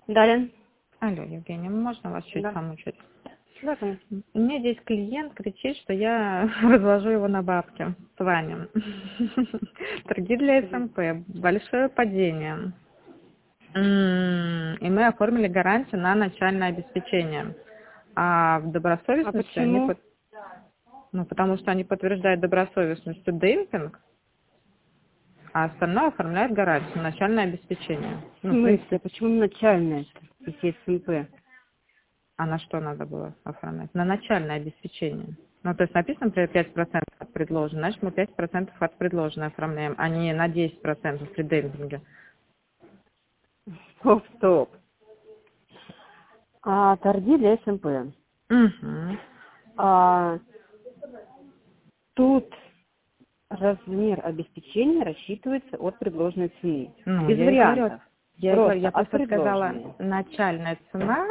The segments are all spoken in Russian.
Далее. Алло, Евгения, можно вас чуть Да. помучить? Да, конечно. У меня здесь клиент кричит, что я разложу его на бабки с вами. Торги для СМП, большое падение. И мы оформили гарантию на начальное обеспечение. А в А добросовестности почему? потому что они подтверждают добросовестностью демпинг, а остальное оформляет гарантию, начальное обеспечение. В смысле? Почему начальное, если СМП? А на что надо было оформлять? На начальное обеспечение. То есть написано, например, 5% от предложенного, значит, мы 5% от предложенного оформляем, а не на 10% при демпинге. Стоп. Торги для СМП. Угу. Тут размер обеспечения рассчитывается от предложенной цены. Без Я и говорю, вариантов. я от просто сказала предложенной. начальная цена,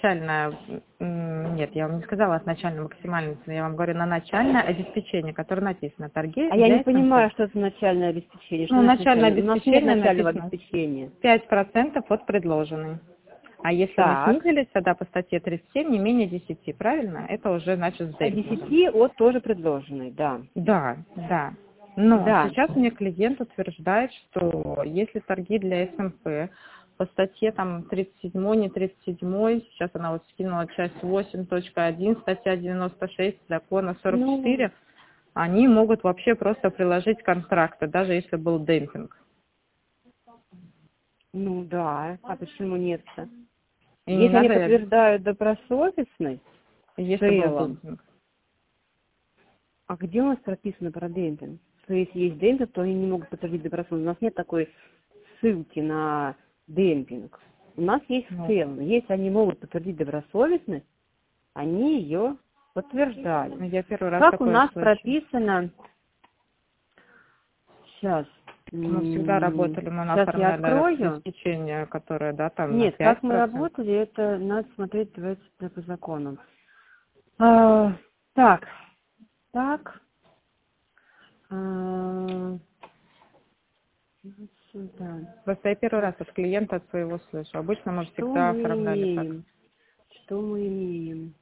нет, я вам не сказала от начальной максимальной цены, я вам говорю на начальное обеспечение, которое написано торги А я для не СМП. понимаю, что это начальное обеспечение. Что значит Начальное начальное? У нас нет обеспечение начального написано обеспечения. 5% от предложенной. А если мы Так. снизились тогда по статье 37, не менее 10, правильно? Это уже значит с А демпингом. 10 от тоже предложенной, да. Да, да. Но Да. сейчас мне клиент утверждает, что если торги для СМП по статье там 37, не 37, сейчас она вот скинула часть 8.1, статья 96 закона 44, они могут вообще просто приложить контракты, даже если был демпинг. Да. А почему нет-то? И не Если они надо, подтверждают добросовестность в если был целом, демпинг. а где у нас прописано про демпинг? Что если есть демпинг, то они не могут подтвердить добросовестность. У нас нет такой ссылки на демпинг. У нас есть в целом. Если они могут подтвердить добросовестность, они ее подтверждали. Я первый раз Как у такое нас слышу. прописано... Сейчас. Мы всегда работали, мы Сейчас я оформляли открою. обеспечение, которое, да, там на Нет, 5%. как мы работали, это надо смотреть, давайте по законам. Так. Вот сюда. Просто я первый раз от клиента от своего слышу. Обычно мы Что всегда мы оформляли так. имеем? Что мы имеем?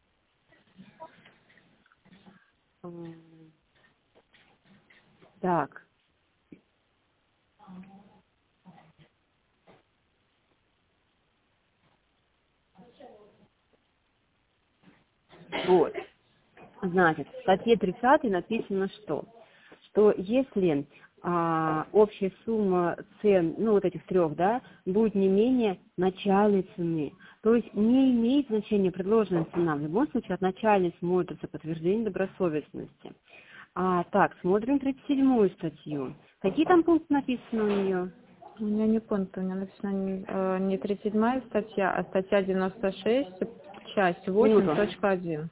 Так. Вот. Значит, в статье 30 написано что? Что если общая сумма цен, вот этих трех, да, будет не менее начальной цены, то есть не имеет значения предложенная цена. В любом случае от начальной смотрится подтверждение добросовестности. Так, смотрим 37-ю статью. Какие там пункты написаны у нее? У меня не пункт, у меня написано не 37-я статья, а статья 96, часть 8.1.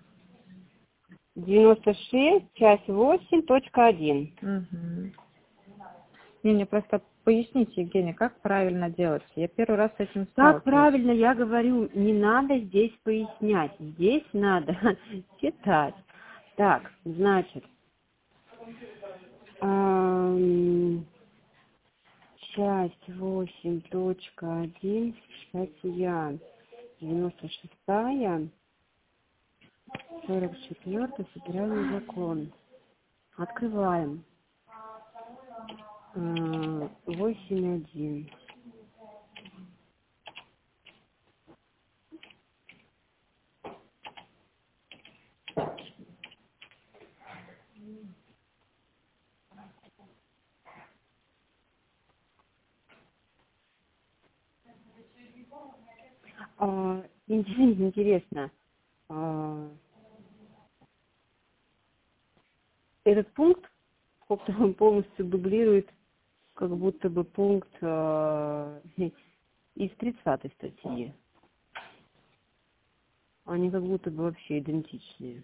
96, часть 8.1. Угу. Не, просто поясните, Евгения, как правильно делать? Я первый раз с этим сталкиваюсь. Как правильно я говорю, не надо здесь пояснять, здесь надо читать. Так, значит, часть 8.1, статья 96, 44 федеральный закон. Открываем. 8.1. Интересно. Этот пункт он полностью дублирует как будто бы пункт из 30 статьи. Они как будто бы вообще идентичные.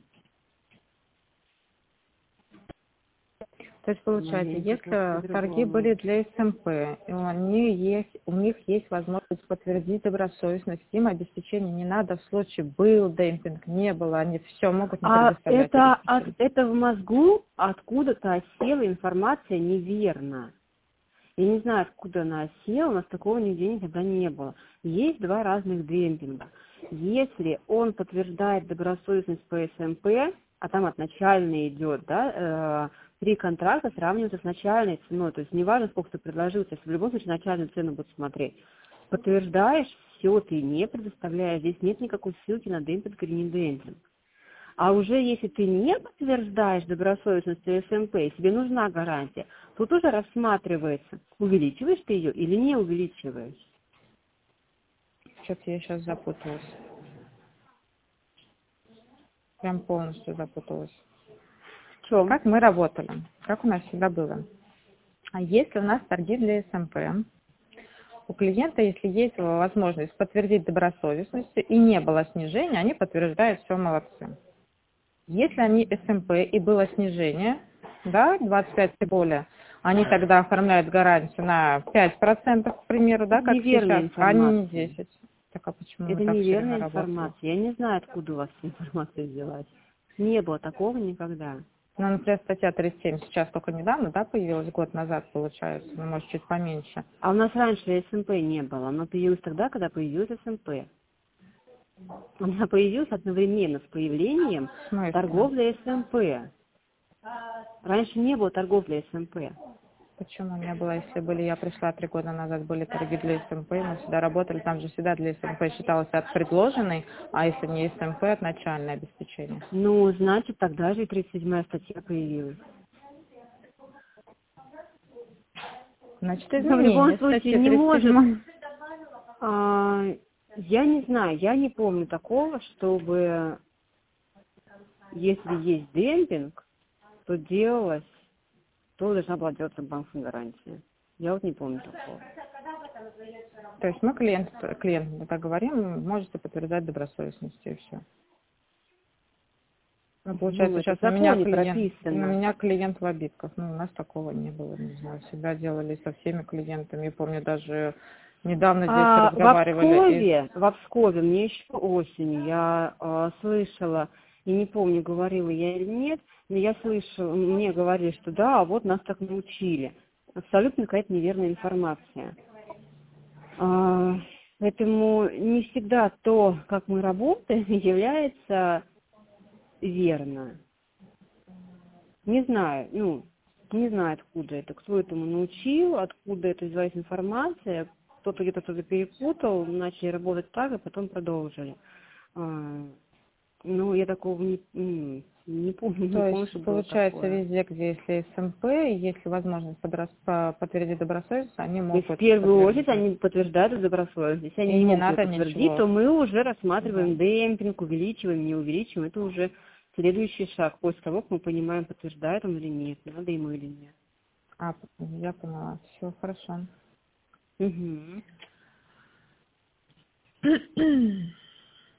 То есть получается, если торги были для СМП, и у них есть возможность подтвердить добросовестность, им обеспечение не надо в случае был демпинг, не было, они все могут не предоставлять. Это в мозгу откуда-то осела информация неверно. Я не знаю, откуда она села, у нас такого нигде никогда не было. Есть два разных демпинга. Если он подтверждает добросовестность по СМП, а там от начальной идет, да, при контракте сравнивается с начальной ценой. То есть неважно, сколько ты предложил, если в любом случае начальную цену будут смотреть. Подтверждаешь, все, ты не предоставляешь. Здесь нет никакой ссылки на демпинг или не демпинг. А уже если ты не подтверждаешь добросовестность СМП, и тебе нужна гарантия, тут уже рассматривается, увеличиваешь ты ее или не увеличиваешь. Что-то я сейчас запуталась. Прям полностью запуталась. В чем? Как мы работали? Как у нас всегда было? А если у нас торги для СМП, у клиента, если есть возможность подтвердить добросовестность и не было снижения, они подтверждают, все, молодцы. Если они СМП и было снижение, да, 25 и более, они тогда оформляют гарантию на 5%, к примеру, да, Это как неверная сейчас, а не информация. 10%. Так, а почему мы Это так все неверная время работали? информация. Я не знаю, откуда у вас эта информация взялась. Не было такого никогда. Ну, например, статья 37 сейчас только недавно, да, появилась, год назад, получается, ну, может, чуть поменьше. А у нас раньше СМП не было. Оно появилось тогда, когда появилась СМП. Она появилась одновременно с появлением В смысле? торговли СМП. Раньше не было торговли СМП. Почему не было, если были, я пришла 3 года назад, были торги для СМП, мы всегда работали, там же всегда для СМП считалось от предложенной, а если не СМП, от начальное обеспечение. Ну, значит, тогда же и 37-я статья появилась. Значит, Ну, в любом изменение случае, статьи не может... 37. Я не знаю, я не помню такого, чтобы, если есть демпинг, то делалось, то должна была делаться банковская гарантия. Я вот не помню такого. То есть мы клиенту так говорим, можете подтверждать добросовестность и все. Ну, получается, Ну, это сейчас в законе прописано. на меня клиент в обидках. Ну, у нас такого не было, не знаю. Всегда делали со всеми клиентами. Я помню, даже недавно здесь разговаривали. В Обскове мне еще осенью я слышала, и не помню, говорила я или нет, но я слышала, мне говорили, что да, вот нас так научили. Абсолютно какая-то неверная информация. Поэтому не всегда то, как мы работаем, является верно. Не знаю, не знаю, откуда это, кто этому научил, откуда это взялась информация. Кто-то где-то что-то перепутал, начали работать так, а потом продолжили. Ну, я такого не помню, То что есть, было получается, такое. везде, где если СМП, если возможность подтвердить добросовестность, они То есть, в могут первую очередь, подтвердить. они подтверждают добросовестность. Если они И не не могут ее надо подтвердить, ничего. то мы уже рассматриваем Да. демпинг, увеличиваем, не увеличиваем. Это уже следующий шаг, после того, как мы понимаем, подтверждает он или нет, надо ему или нет. Я поняла. Все, хорошо. Угу.